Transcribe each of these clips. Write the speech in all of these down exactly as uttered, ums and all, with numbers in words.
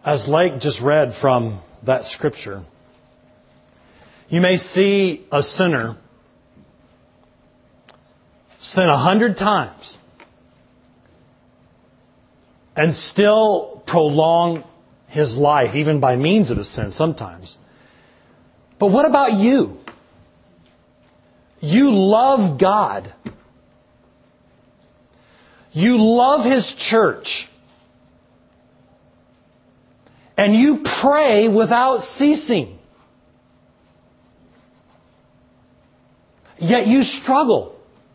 As Lake just read from that scripture, you may see a sinner sin a hundred times and still prolong his life, even by means of his sin sometimes. But what about you? You love God. You love His church. And you pray without ceasing. Yet you struggle.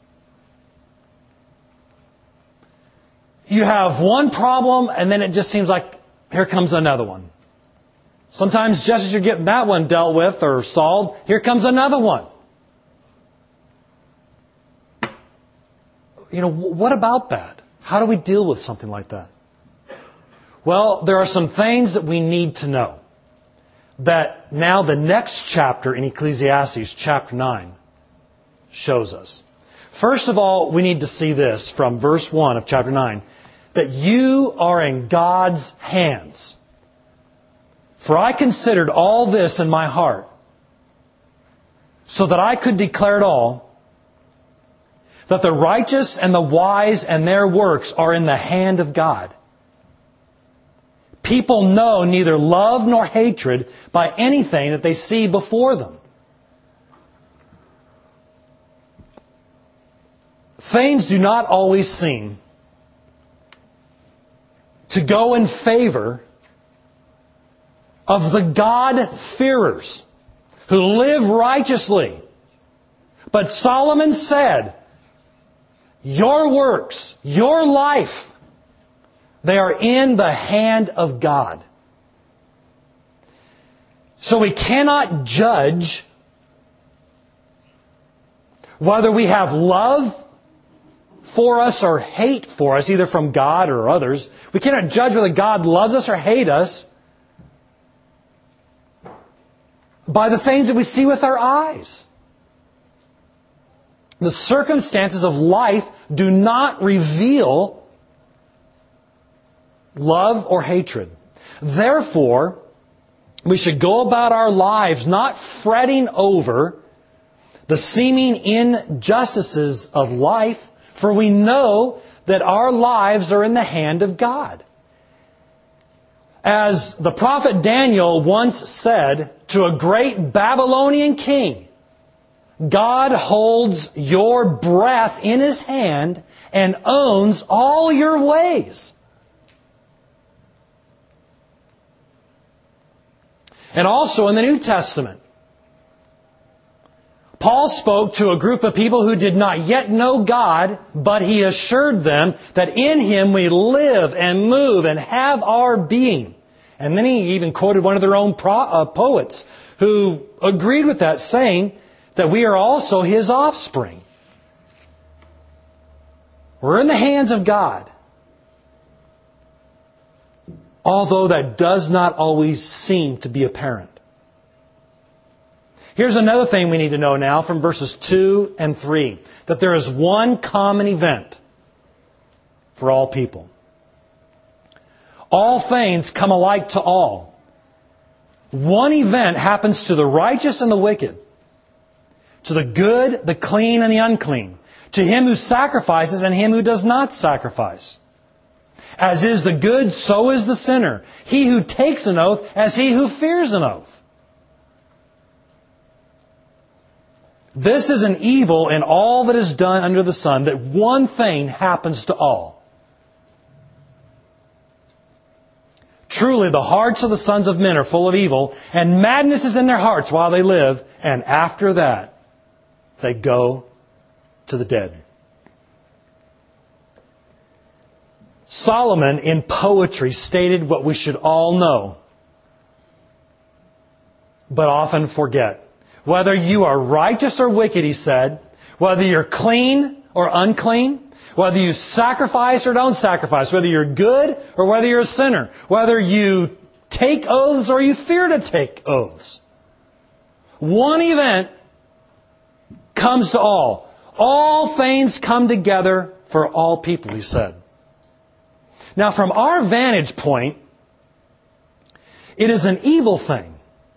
You have one problem and then it just seems like here comes another one. Sometimes just as you're getting that one dealt with or solved, here comes another one. You know, what about that? How do we deal with something like that? Well, there are some things that we need to know that now the next chapter in Ecclesiastes, chapter nine, shows us. First of all, we need to see this from verse one of chapter nine, that you are in God's hands. For I considered all this in my heart, so that I could declare it all, that the righteous and the wise and their works are in the hand of God. People know neither love nor hatred by anything that they see before them. Things do not always seem to go in favor of the God-fearers who live righteously. But Solomon said, your works, your life, they are in the hand of God. So we cannot judge whether we have love for us or hate for us, either from God or others. We cannot judge whether God loves us or hates us by the things that we see with our eyes. The circumstances of life do not reveal love or hatred. Therefore, we should go about our lives not fretting over the seeming injustices of life, for we know that our lives are in the hand of God. As the prophet Daniel once said to a great Babylonian king, God holds your breath in His hand and owns all your ways. And also in the New Testament, Paul spoke to a group of people who did not yet know God, but he assured them that in Him we live and move and have our being. And then he even quoted one of their own pro- uh, poets who agreed with that, saying that we are also His offspring. We're in the hands of God. Although that does not always seem to be apparent. Here's another thing we need to know now from verses two and three. That there is one common event for all people. All things come alike to all. One event happens to the righteous and the wicked. To the good, the clean, and the unclean. To him who sacrifices and him who does not sacrifice. As is the good, so is the sinner. He who takes an oath, as he who fears an oath. This is an evil in all that is done under the sun, that one thing happens to all. Truly, the hearts of the sons of men are full of evil, and madness is in their hearts while they live, and after that, they go to the dead. Solomon, in poetry, stated what we should all know, but often forget. Whether you are righteous or wicked, he said, whether you're clean or unclean, whether you sacrifice or don't sacrifice, whether you're good or whether you're a sinner, whether you take oaths or you fear to take oaths. One event comes to all. All things come together for all people, he said. Now, from our vantage point, It is an evil thing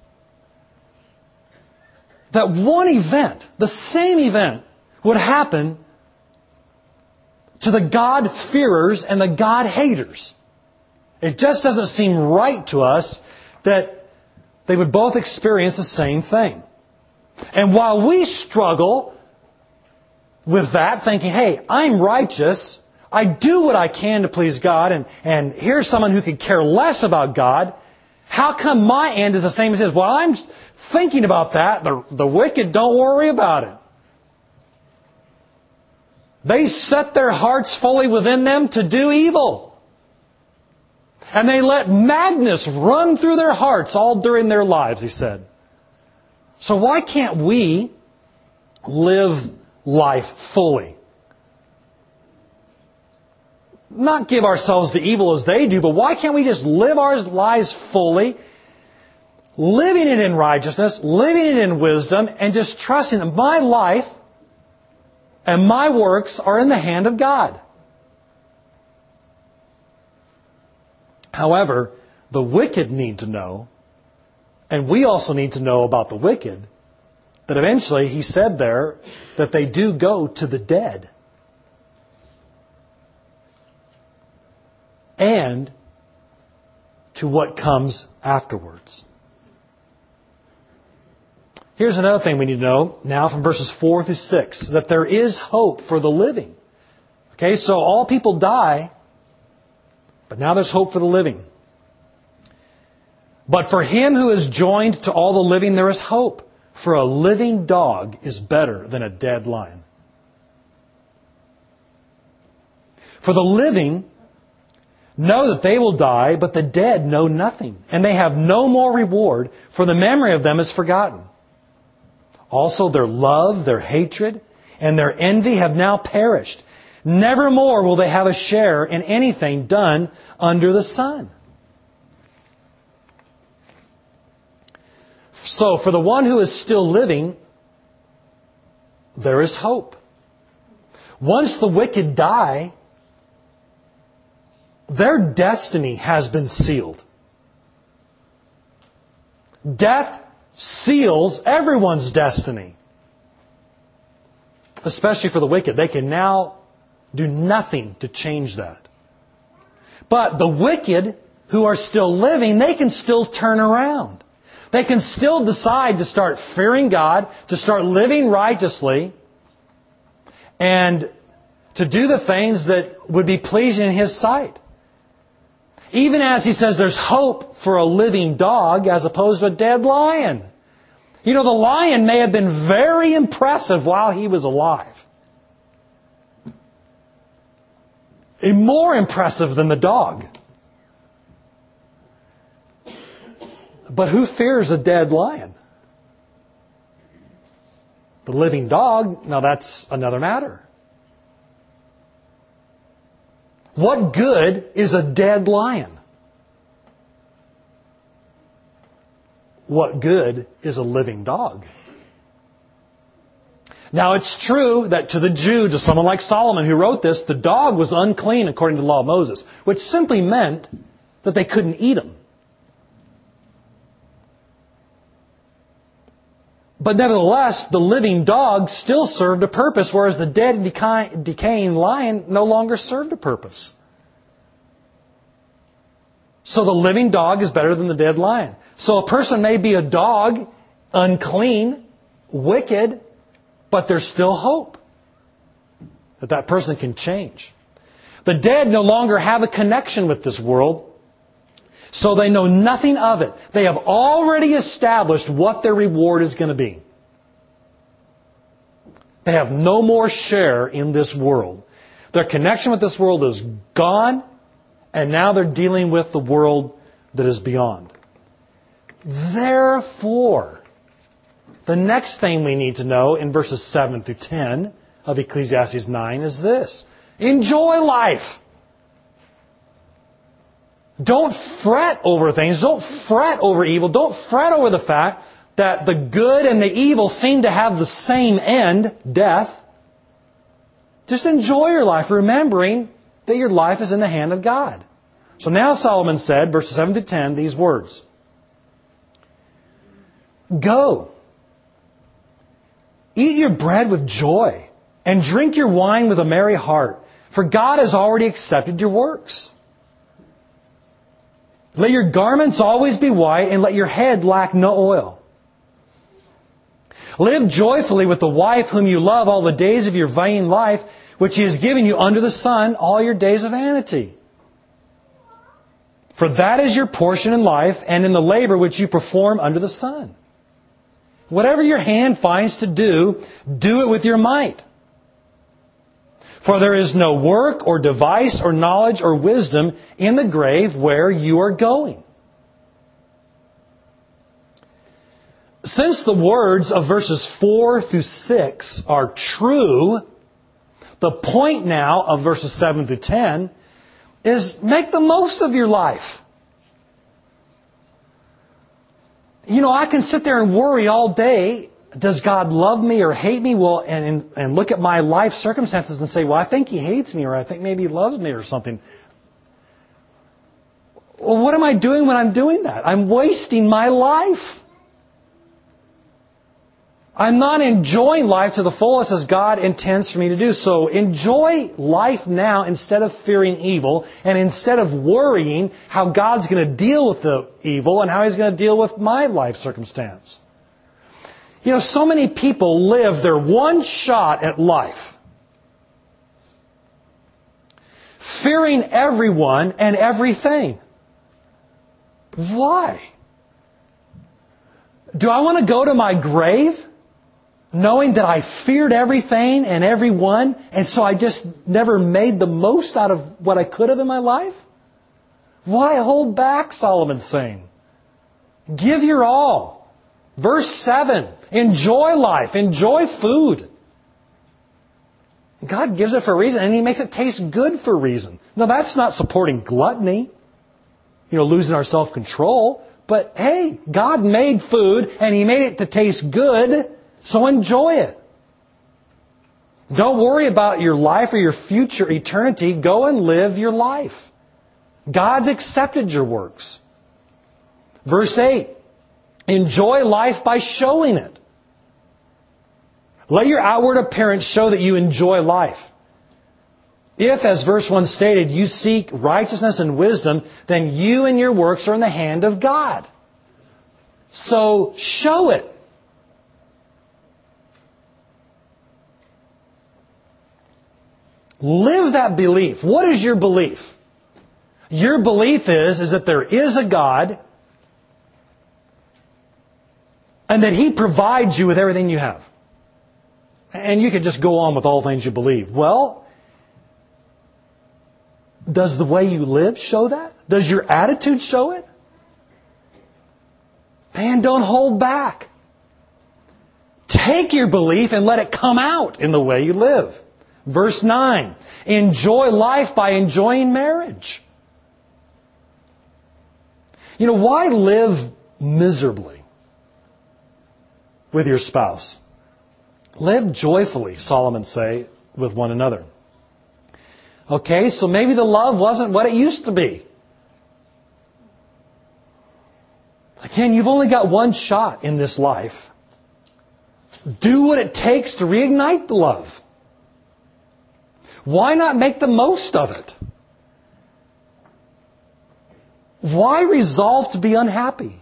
that one event, the same event, would happen to the God-fearers and the God-haters. It just doesn't seem right to us that they would both experience the same thing. And while we struggle with that, thinking, hey, I'm righteous, I do what I can to please God, and, and here's someone who could care less about God, how come my end is the same as his? Well, I'm thinking about that. The, the wicked, don't worry about it. They set their hearts fully within them to do evil. And they let madness run through their hearts all during their lives, he said. So why can't we live life fully? Not give ourselves to evil as they do, but why can't we just live our lives fully, living it in righteousness, living it in wisdom, and just trusting that my life and my works are in the hand of God? However, the wicked need to know, and we also need to know about the wicked, that eventually, he said there, that they do go to the dead. And to what comes afterwards. Here's another thing we need to know now from verses four through six, that there is hope for the living. Okay, so all people die, but now there's hope for the living. But for him who is joined to all the living, there is hope. For a living dog is better than a dead lion. For the living know that they will die, but the dead know nothing, and they have no more reward, for the memory of them is forgotten. Also their love, their hatred, and their envy have now perished. Never more will they have a share in anything done under the sun. So for the one who is still living, there is hope. Once the wicked die, their destiny has been sealed. Death seals everyone's destiny. Especially for the wicked. They can now do nothing to change that. But the wicked who are still living, they can still turn around. They can still decide to start fearing God, to start living righteously, and to do the things that would be pleasing in His sight. Even as he says there's hope for a living dog as opposed to a dead lion. You know, the lion may have been very impressive while he was alive. And more impressive than the dog. But who fears a dead lion? The living dog, now that's another matter. What good is a dead lion? What good is a living dog? Now it's true that to the Jew, to someone like Solomon who wrote this, the dog was unclean according to the law of Moses, which simply meant that they couldn't eat him. But nevertheless, the living dog still served a purpose, whereas the dead and decay, decaying lion no longer served a purpose. So the living dog is better than the dead lion. So a person may be a dog, unclean, wicked, but there's still hope that that person can change. The dead no longer have a connection with this world, so they know nothing of it. They have already established what their reward is going to be. They have no more share in this world. Their connection with this world is gone, and now they're dealing with the world that is beyond. Therefore, the next thing we need to know in verses seven through ten of Ecclesiastes nine is this. Enjoy life. Don't fret over things. Don't fret over evil. Don't fret over the fact that the good and the evil seem to have the same end, death. Just enjoy your life, remembering that your life is in the hand of God. So now Solomon said, verses seven to ten, these words. Go. Eat your bread with joy and drink your wine with a merry heart, for God has already accepted your works. Let your garments always be white and let your head lack no oil. Live joyfully with the wife whom you love all the days of your vain life, which He has given you under the sun, all your days of vanity. For that is your portion in life and in the labor which you perform under the sun. Whatever your hand finds to do, do it with your might. For there is no work or device or knowledge or wisdom in the grave where you are going. Since the words of verses four through six are true, the point now of verses seven through ten is make the most of your life. You know, I can sit there and worry all day. Does God love me or hate me? Well, and, and look at my life circumstances and say, well, I think He hates me, or I think maybe He loves me or something. Well, what am I doing when I'm doing that? I'm wasting my life. I'm not enjoying life to the fullest as God intends for me to do. So enjoy life now instead of fearing evil, and instead of worrying how God's going to deal with the evil and how He's going to deal with my life circumstance. You know, so many people live their one shot at life, fearing everyone and everything. Why? Do I want to go to my grave knowing that I feared everything and everyone, and so I just never made the most out of what I could have in my life? Why hold back, Solomon's saying? Give your all. Verse seven, enjoy life, enjoy food. God gives it for a reason, and He makes it taste good for a reason. Now, that's not supporting gluttony, you know, losing our self-control. But hey, God made food, and He made it to taste good, so enjoy it. Don't worry about your life or your future eternity. Go and live your life. God's accepted your works. Verse eight, enjoy life by showing it. Let your outward appearance show that you enjoy life. If, as verse one stated, you seek righteousness and wisdom, then you and your works are in the hand of God. So show it. Live that belief. What is your belief? Your belief is, is that there is a God and that He provides you with everything you have. And you could just go on with all things you believe. Well, does the way you live show that? Does your attitude show it? Man, don't hold back. Take your belief and let it come out in the way you live. Verse nine, enjoy life by enjoying marriage. You know, why live miserably with your spouse? Live joyfully, Solomon say, with one another. Okay, so maybe the love wasn't what it used to be. Again, you've only got one shot in this life. Do what it takes to reignite the love. Why not make the most of it? Why resolve to be unhappy?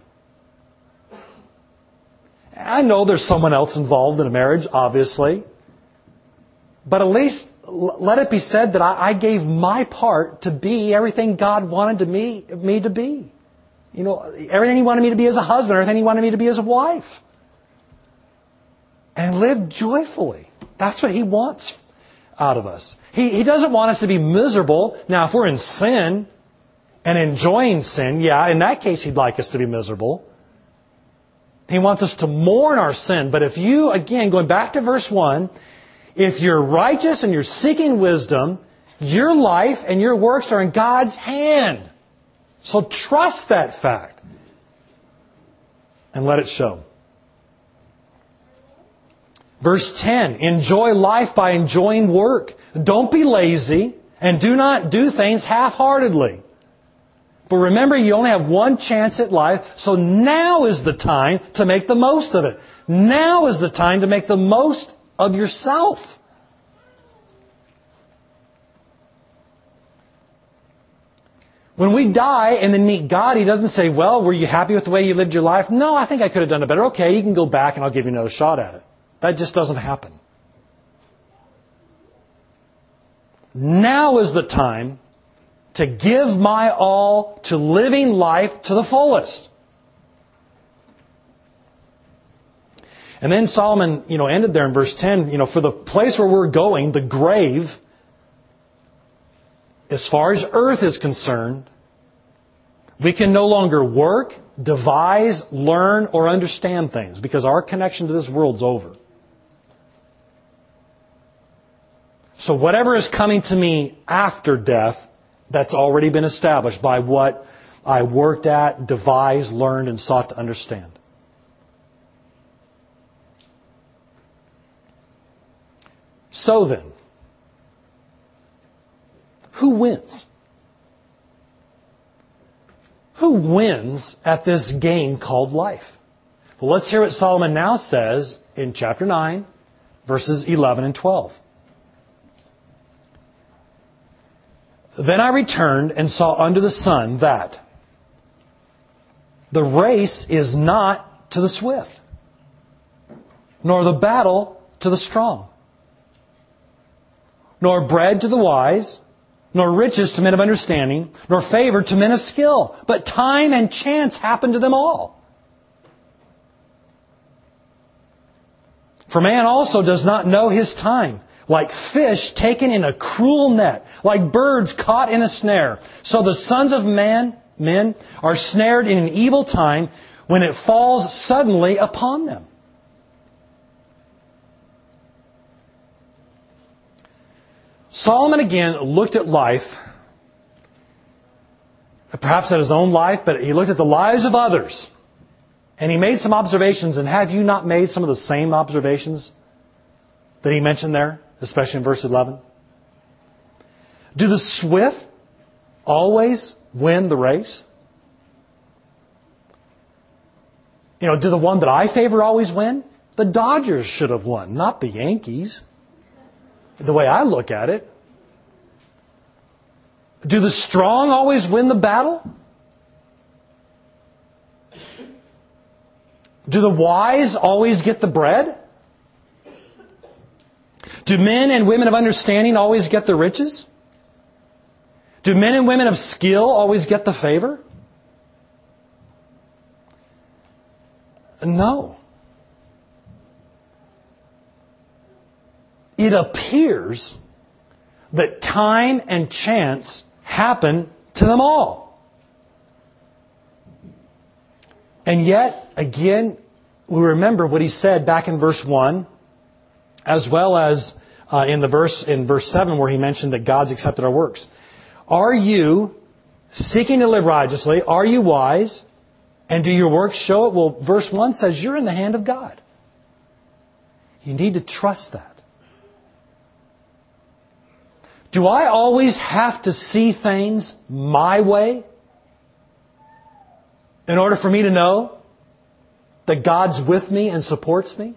I know there's someone else involved in a marriage, obviously. But at least let it be said that I, I gave my part to be everything God wanted to me, me to be. You know, everything He wanted me to be as a husband, everything He wanted me to be as a wife. And live joyfully. That's what He wants out of us. He, he doesn't want us to be miserable. Now, if we're in sin and enjoying sin, yeah, in that case He'd like us to be miserable. He wants us to mourn our sin. But if you, again, going back to verse one, if you're righteous and you're seeking wisdom, your life and your works are in God's hand. So trust that fact and let it show. Verse ten, enjoy life by enjoying work. Don't be lazy and do not do things half-heartedly. But remember, you only have one chance at life, so now is the time to make the most of it. Now is the time to make the most of yourself. When we die and then meet God, He doesn't say, well, were you happy with the way you lived your life? No, I think I could have done it better. Okay, you can go back and I'll give you another shot at it. That just doesn't happen. Now is the time to give my all to living life to the fullest. And then Solomon, you know, ended there in verse ten, you know, for the place where we're going, the grave, as far as earth is concerned, we can no longer work, devise, learn, or understand things because our connection to this world's over. So whatever is coming to me after death, that's already been established by what I worked at, devised, learned, and sought to understand. So then, who wins? Who wins at this game called life? Well, let's hear what Solomon now says in chapter nine, verses eleven and twelve. Then I returned and saw under the sun that the race is not to the swift, nor the battle to the strong, nor bread to the wise, nor riches to men of understanding, nor favor to men of skill. But time and chance happen to them all. For man also does not know his time. Like fish taken in a cruel net, like birds caught in a snare. So the sons of man, men are snared in an evil time when it falls suddenly upon them. Solomon again looked at life, perhaps at his own life, but he looked at the lives of others. And he made some observations. And have you not made some of the same observations that he mentioned there, especially in verse eleven? Do the swift always win the race? You know, do the one that I favor always win? The Dodgers should have won, not the Yankees. The way I look at it. Do the strong always win the battle? Do the wise always get the bread? Do men and women of understanding always get the riches? Do men and women of skill always get the favor? No. It appears that time and chance happen to them all. And yet, again, we remember what he said back in verse one, as well as uh, in the verse in verse seven where he mentioned that God's accepted our works. Are you seeking to live righteously? Are you wise? And do your works show it? Well, verse one says you're in the hand of God. You need to trust that. Do I always have to see things my way in order for me to know that God's with me and supports me?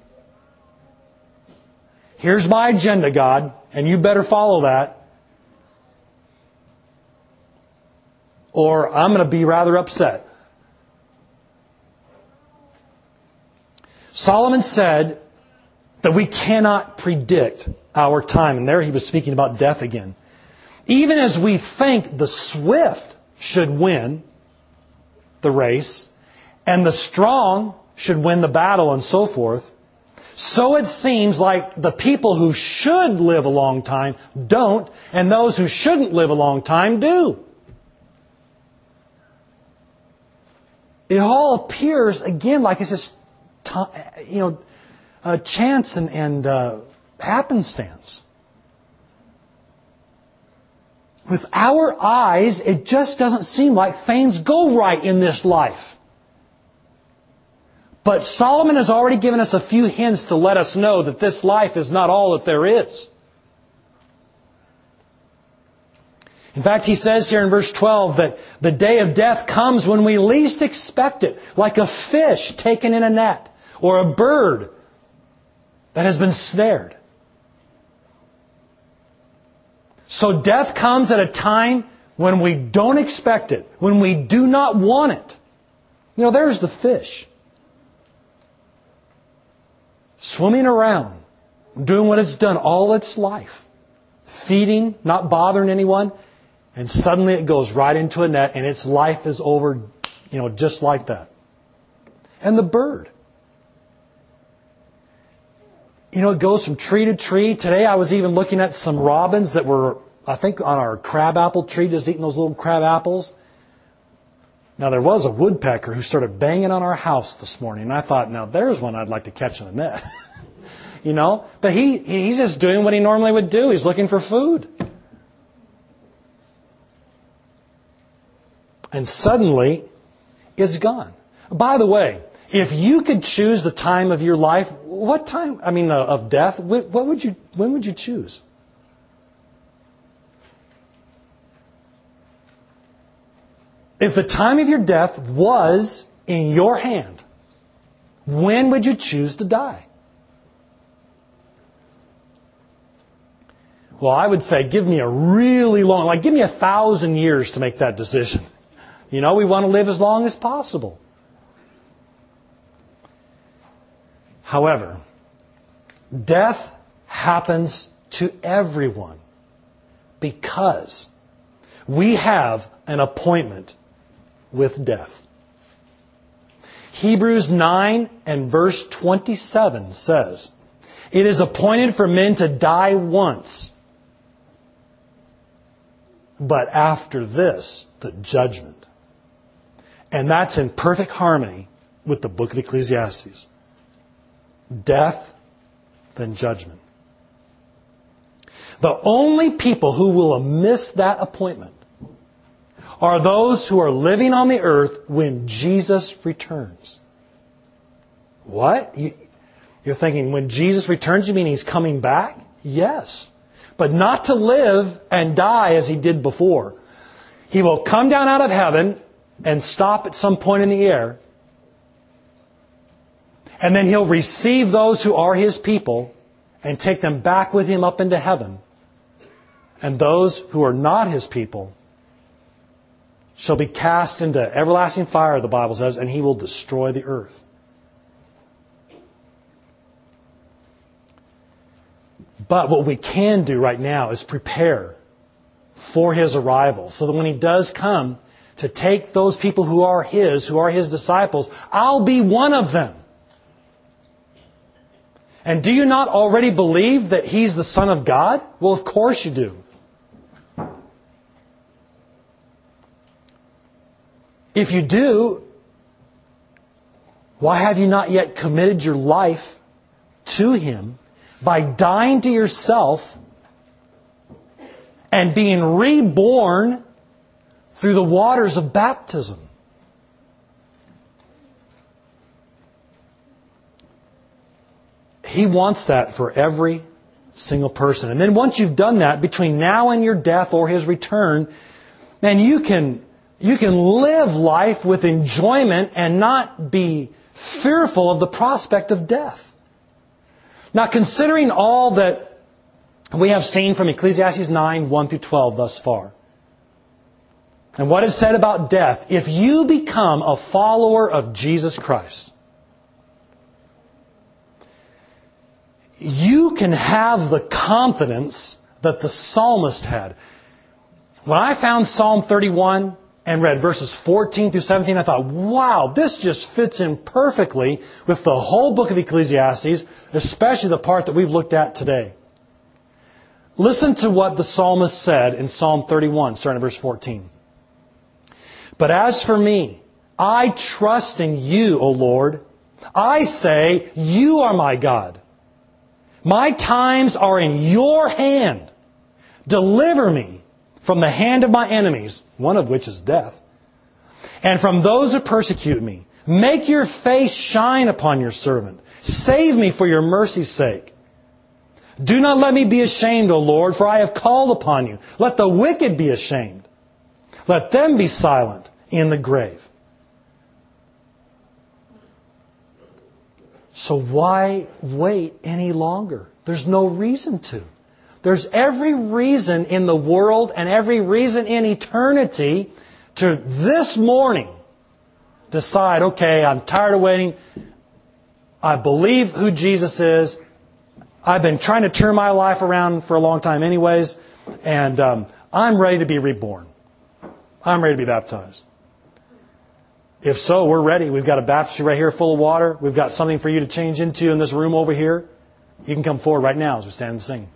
Here's my agenda, God, and you better follow that, or I'm going to be rather upset. Solomon said that we cannot predict our time. And there he was speaking about death again. Even as we think the swift should win the race, and the strong should win the battle and so forth, so it seems like the people who should live a long time don't, and those who shouldn't live a long time do. It all appears, again, like it's just, you know, uh, chance and, and uh, happenstance. With our eyes, it just doesn't seem like things go right in this life. But Solomon has already given us a few hints to let us know that this life is not all that there is. In fact, he says here in verse twelve that the day of death comes when we least expect it, like a fish taken in a net, or a bird that has been snared. So death comes at a time when we don't expect it, when we do not want it. You know, there's the fish, swimming around, doing what it's done all its life, feeding, not bothering anyone, and suddenly it goes right into a net and its life is over, you know, just like that. And the bird, you know, it goes from tree to tree. Today I was even looking at some robins that were, I think, on our crabapple tree, just eating those little crab apples. Now, there was a woodpecker who started banging on our house this morning, and I thought, now there's one I'd like to catch in a net. You know? But he he's just doing what he normally would do. He's looking for food. And suddenly, it's gone. By the way, if you could choose the time of your life, what time, I mean, uh, of death, what would you, when would you choose? If the time of your death was in your hand, when would you choose to die? Well, I would say give me a really long, like give me a thousand years to make that decision. You know, we want to live as long as possible. However, death happens to everyone because we have an appointment with death. Hebrews nine and verse twenty-seven says, "It is appointed for men to die once, but after this, the judgment." And that's in perfect harmony with the book of Ecclesiastes. Death, then judgment. The only people who will miss that appointment are those who are living on the earth when Jesus returns. What? You're thinking, when Jesus returns, you mean He's coming back? Yes. But not to live and die as He did before. He will come down out of heaven and stop at some point in the air. And then He'll receive those who are His people and take them back with Him up into heaven. And those who are not His people shall be cast into everlasting fire, the Bible says, and He will destroy the earth. But what we can do right now is prepare for His arrival, so that when He does come to take those people who are His, who are His disciples, I'll be one of them. And do you not already believe that He's the Son of God? Well, of course you do. If you do, why have you not yet committed your life to Him by dying to yourself and being reborn through the waters of baptism? He wants that for every single person. And then once you've done that, between now and your death or His return, then you can You can live life with enjoyment and not be fearful of the prospect of death. Now, considering all that we have seen from Ecclesiastes nine, one through twelve thus far, and what is said about death, if you become a follower of Jesus Christ, you can have the confidence that the psalmist had. When I found Psalm thirty-one and read verses fourteen through seventeen, I thought, wow, this just fits in perfectly with the whole book of Ecclesiastes, especially the part that we've looked at today. Listen to what the psalmist said in Psalm thirty-one, starting at verse fourteen. "But as for me, I trust in You, O Lord. I say, You are my God. My times are in Your hand. Deliver me from the hand of my enemies," one of which is death, "and from those who persecute me. Make Your face shine upon Your servant. Save me for Your mercy's sake. Do not let me be ashamed, O Lord, for I have called upon you. Let the wicked be ashamed. Let them be silent in the grave. So why wait any longer? There's no reason to. There's every reason in the world and every reason in eternity to this morning decide, okay, I'm tired of waiting. I believe who Jesus is. I've been trying to turn my life around for a long time anyways. And um, I'm ready to be reborn. I'm ready to be baptized. If so, we're ready. We've got a baptistry right here full of water. We've got something for you to change into in this room over here. You can come forward right now as we stand and sing.